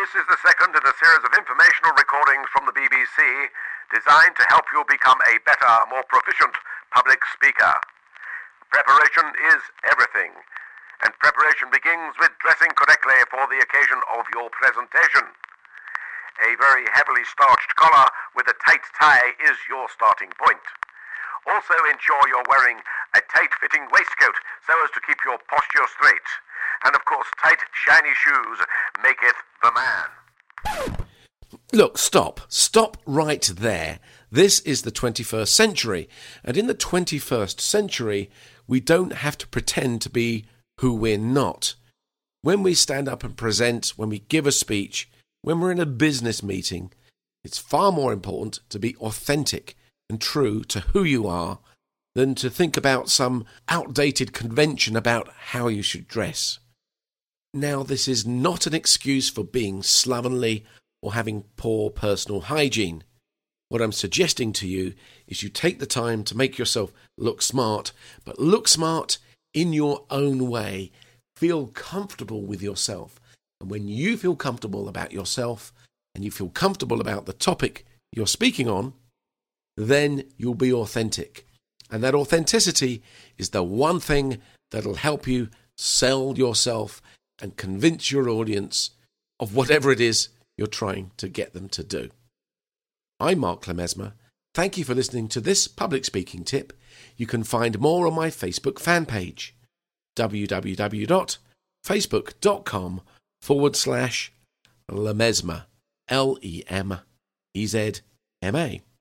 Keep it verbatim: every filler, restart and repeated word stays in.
This is the second in a series of informational recordings from the B B C designed to help you become a better, more proficient public speaker. Preparation is everything, and preparation begins with dressing correctly for the occasion of your presentation. A very heavily starched collar with a tight tie is your starting point. Also ensure you're wearing a tight-fitting waistcoat so as to keep your posture straight. And of course, tight, shiny shoes maketh the man. Look, stop. Stop right there. This is the twenty-first century. And in the twenty-first century, we don't have to pretend to be who we're not. When we stand up and present, when we give a speech, when we're in a business meeting, it's far more important to be authentic and true to who you are than to think about some outdated convention about how you should dress. Now, this is not an excuse for being slovenly or having poor personal hygiene. What I'm suggesting to you is you take the time to make yourself look smart, but look smart in your own way. Feel comfortable with yourself. And when you feel comfortable about yourself and you feel comfortable about the topic you're speaking on, then you'll be authentic. And that authenticity is the one thing that'll help you sell yourself and convince your audience of whatever it is you're trying to get them to do. I'm Mark Lemesmer. Thank you for listening to this public speaking tip. You can find more on my Facebook fan page, www.facebook.com forward slash Lemesmer, L E M E Z M A.